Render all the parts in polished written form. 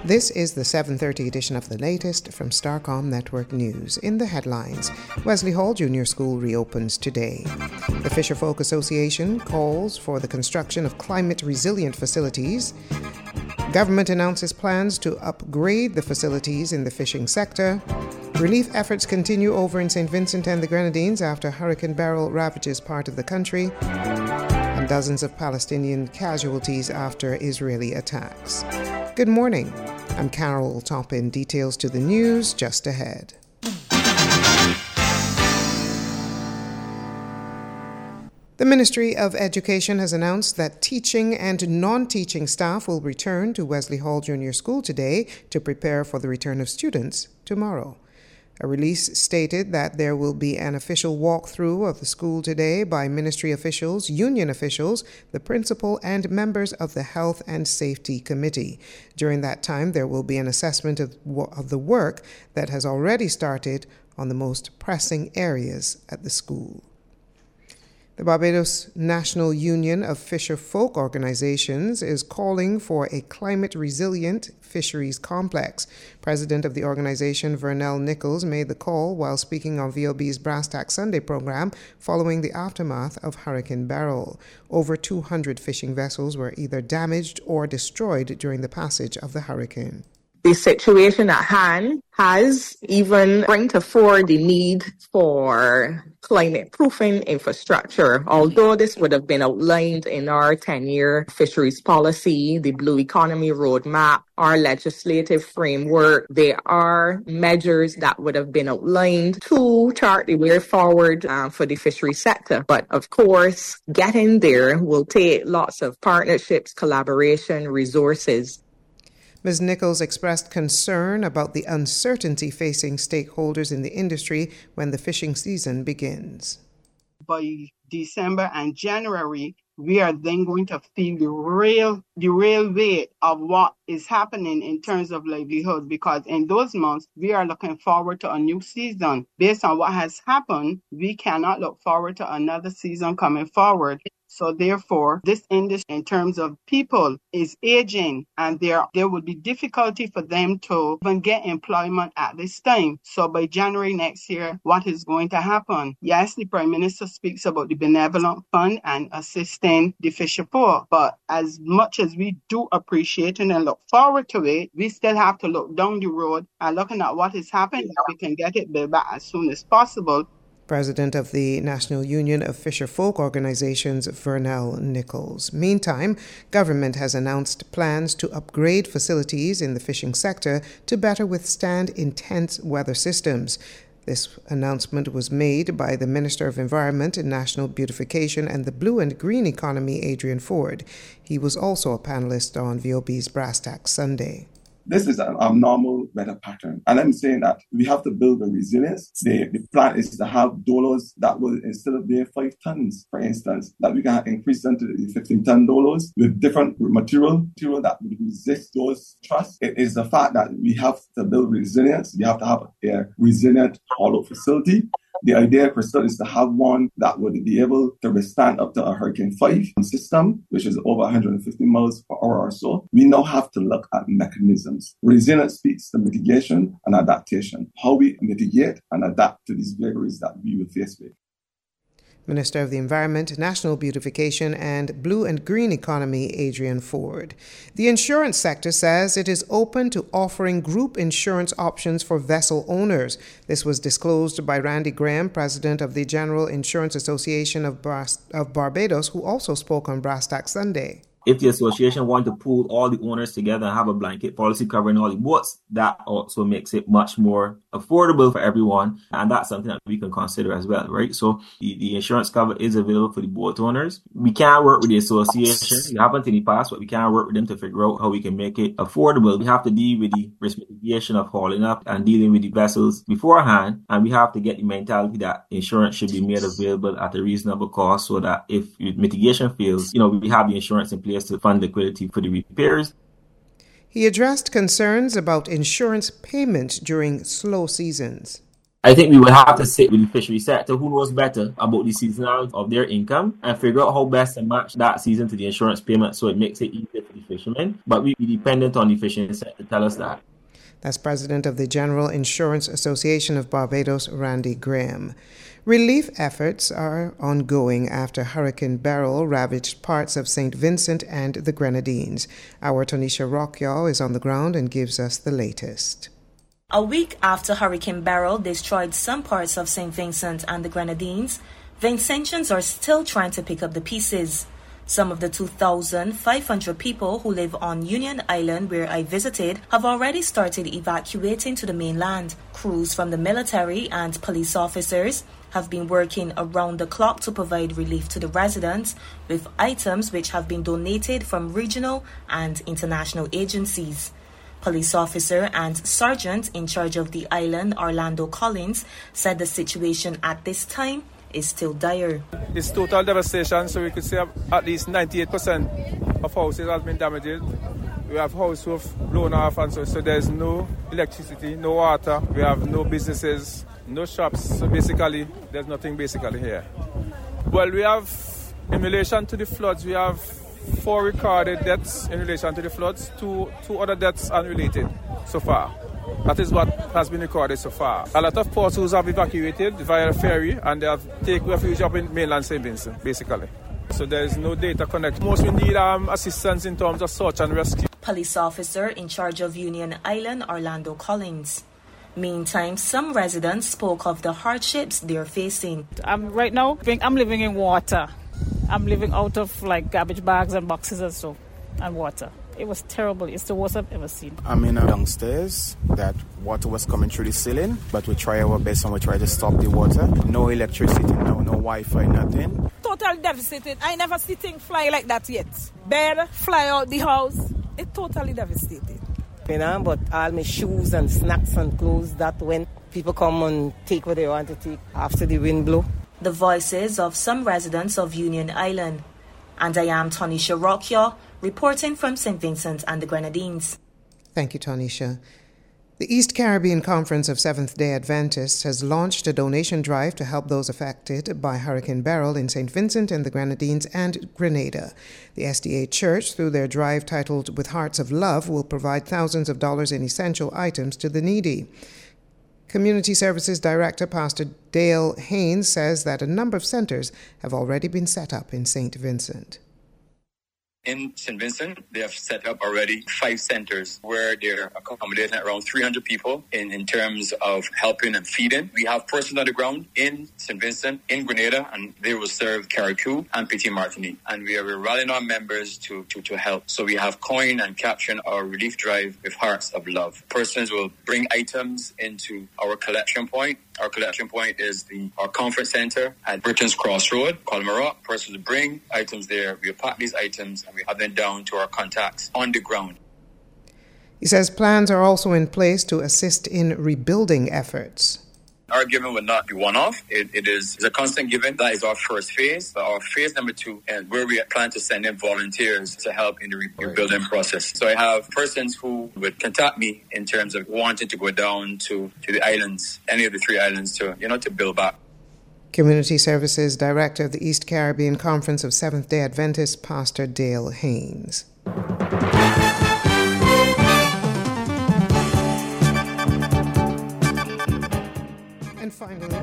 This is the 7:30 edition of the latest from Starcom Network News. In the headlines, Wesley Hall Junior School reopens today. The Fisherfolk Association calls for the construction of climate-resilient facilities. Government announces plans to upgrade the facilities in the fishing sector. Relief efforts continue over in St. Vincent and the Grenadines after Hurricane Beryl ravages part of the country. And dozens of Palestinian casualties after Israeli attacks. Good morning. I'm Carol Toppin. Details to the news just ahead. The Ministry of Education has announced that teaching and non-teaching staff will return to Wesley Hall Junior School today to prepare for the return of students tomorrow. A release stated that there will be an official walkthrough of the school today by ministry officials, union officials, the principal, and members of the Health and Safety Committee. During that time, there will be an assessment of the work that has already started on the most pressing areas at the school. The Barbados National Union of Fisherfolk Organizations is calling for a climate-resilient fisheries complex. President of the organization, Vernell Nichols, made the call while speaking on VOB's Brass Tack Sunday program following the aftermath of Hurricane Beryl. Over 200 fishing vessels were either damaged or destroyed during the passage of the hurricane. The situation at hand has even brought to fore the need for climate-proofing infrastructure. Although this would have been outlined in our 10-year fisheries policy, the Blue Economy Roadmap, our legislative framework, there are measures that would have been outlined to chart the way forward for the fishery sector. But of course, getting there will take lots of partnerships, collaboration, resources. Ms. Nichols expressed concern about the uncertainty facing stakeholders in the industry when the fishing season begins. By December and January, we are then going to feel the real weight of what is happening in terms of livelihood, because in those months, we are looking forward to a new season. Based on what has happened, we cannot look forward to another season coming forward. So therefore, this industry, in terms of people, is aging, and there will be difficulty for them to even get employment at this time. So by January next year, what is going to happen? Yes, the Prime Minister speaks about the Benevolent Fund and assisting the fisher poor, but as much as we do appreciate it and look forward to it, we still have to look down the road and looking at what is happening. We can get it built back as soon as possible. President of the National Union of Fisherfolk Organizations, Vernell Nichols. Meantime, government has announced plans to upgrade facilities in the fishing sector to better withstand intense weather systems. This announcement was made by the Minister of Environment, National Beautification and the Blue and Green Economy, Adrian Ford. He was also a panelist on VOB's Brass Tack Sunday. This is an abnormal weather pattern. And I'm saying that we have to build the resilience. The plan is to have dollars that will, instead of being 5 tons, for instance, that we can increase them to the 15-ton dollars with different material that will resist those thrusts. It is the fact that we have to build resilience. We have to have a resilient hollow facility. The idea, Crystal, is to have one that would be able to withstand up to a Hurricane 5 system, which is over 150 miles per hour or so. We now have to look at mechanisms. Resilience speaks to mitigation and adaptation, how we mitigate and adapt to these vagaries that we will face with. Minister of the Environment, National Beautification and Blue and Green Economy, Adrian Ford. The insurance sector says it is open to offering group insurance options for vessel owners. This was disclosed by Randy Graham, President of the General Insurance Association of Barbados, who also spoke on Brass Tack Sunday. If the association want to pool all the owners together and have a blanket policy covering all the boats, that also makes it much more affordable for everyone. And that's something that we can consider as well, right? So the insurance cover is available for the boat owners. We can work with the association. It happened in the past, but we can work with them to figure out how we can make it affordable. We have to deal with the risk mitigation of hauling up and dealing with the vessels beforehand. And we have to get the mentality that insurance should be made available at a reasonable cost so that if mitigation fails, we have the insurance in place to fund liquidity for the repairs. He addressed concerns about insurance payment during slow seasons. I think we will have to sit with the fishery sector who knows better about the seasonality of their income and figure out how best to match that season to the insurance payment so it makes it easier for the fishermen, but we be dependent on the fishing sector to tell us that. That's President of the General Insurance Association of Barbados, Randy Graham. Relief efforts are ongoing after Hurricane Beryl ravaged parts of St. Vincent and the Grenadines. Our Tonisha Rockyaw is on the ground and gives us the latest. A week after Hurricane Beryl destroyed some parts of St. Vincent and the Grenadines, Vincentians are still trying to pick up the pieces. Some of the 2,500 people who live on Union Island, where I visited, have already started evacuating to the mainland. Crews from the military and police officers have been working around the clock to provide relief to the residents with items which have been donated from regional and international agencies. Police officer and sergeant in charge of the island, Orlando Collins, said the situation at this time is still dire. It's total devastation, so we could say at least 98% of houses has been damaged. We have houses who have blown off, and so there's no electricity, no water. We have no businesses, no shops. So basically, there's nothing basically here. Well, we have, in relation to the floods, we have 4 recorded deaths in relation to the floods, two other deaths unrelated so far. That is what has been recorded so far. A lot of persons have evacuated via ferry and they have taken refuge up in mainland St. Vincent, basically. So there is no data connection. Most we need assistance in terms of search and rescue. Police officer in charge of Union Island, Orlando Collins. Meantime, some residents spoke of the hardships they're facing. Right now, I'm living in water. I'm living out of like garbage bags and boxes and so, and water. It was terrible. It's the worst I've ever seen. I'm in downstairs. That water was coming through the ceiling, but we try our best and we try to stop the water. No electricity, no Wi-Fi, nothing. Totally devastated. I never see things fly like that yet. Bird fly out the house. It totally devastated. But all my shoes and snacks and clothes that went. People come and take what they want to take after the wind blow. The voices of some residents of Union Island. And I am Tonisha Rockyaw, reporting from St. Vincent and the Grenadines. Thank you, Tonisha. The East Caribbean Conference of Seventh-day Adventists has launched a donation drive to help those affected by Hurricane Beryl in St. Vincent and the Grenadines and Grenada. The SDA Church, through their drive titled With Hearts of Love, will provide thousands of dollars in essential items to the needy. Community Services Director Pastor Dale Haynes says that a number of centers have already been set up in St. Vincent. In St. Vincent, they have set up already 5 centers where they're accommodating around 300 people in terms of helping and feeding. We have persons on the ground in St. Vincent, in Grenada, and they will serve Carriacou and Petit Martinique. And we are rallying our members to help. So we have coined and captioned our relief drive with Hearts of Love. Persons will bring items into our collection point. Our collection point is our conference center at Britain's Crossroad, Colmaroc. Persons will bring items there. We pack these items and we have them down to our contacts on the ground. He says plans are also in place to assist in rebuilding efforts. Our giving will not be one-off. It is a constant giving. That is our first phase. But our phase number 2, and where we plan to send in volunteers to help in the rebuilding process. So I have persons who would contact me in terms of wanting to go down to the islands, any of the 3 islands, to build back. Community Services Director of the East Caribbean Conference of Seventh-day Adventists, Pastor Dale Haynes. And finally,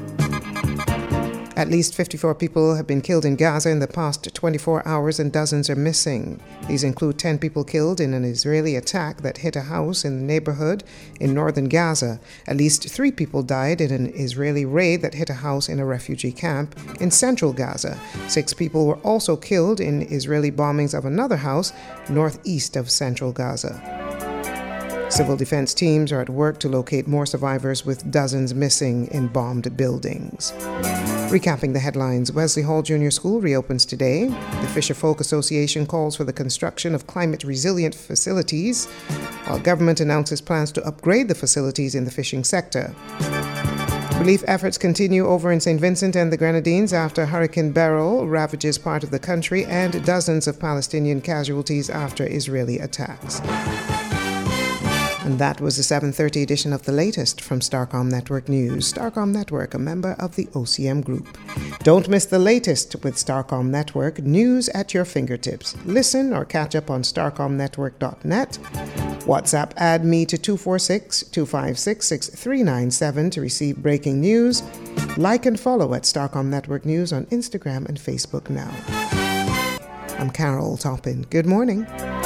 at least 54 people have been killed in Gaza in the past 24 hours and dozens are missing. These include 10 people killed in an Israeli attack that hit a house in the neighborhood in northern Gaza. At least 3 people died in an Israeli raid that hit a house in a refugee camp in central Gaza. 6 people were also killed in Israeli bombings of another house northeast of central Gaza. Civil defense teams are at work to locate more survivors, with dozens missing in bombed buildings. Recapping the headlines, Wesley Hall Junior School reopens today. The Fisher Folk Association calls for the construction of climate-resilient facilities, while government announces plans to upgrade the facilities in the fishing sector. Relief efforts continue over in St. Vincent and the Grenadines after Hurricane Beryl ravages part of the country, and dozens of Palestinian casualties after Israeli attacks. And And that was the 7:30 edition of the latest from Starcom Network News. Starcom Network, a member of the OCM Group. Don't miss the latest with Starcom Network, news at your fingertips. Listen or catch up on starcomnetwork.net. WhatsApp add me to 246-256-6397 to receive breaking news. Like and follow at Starcom Network News on Instagram and Facebook now. I'm Carol Toppin. Good morning.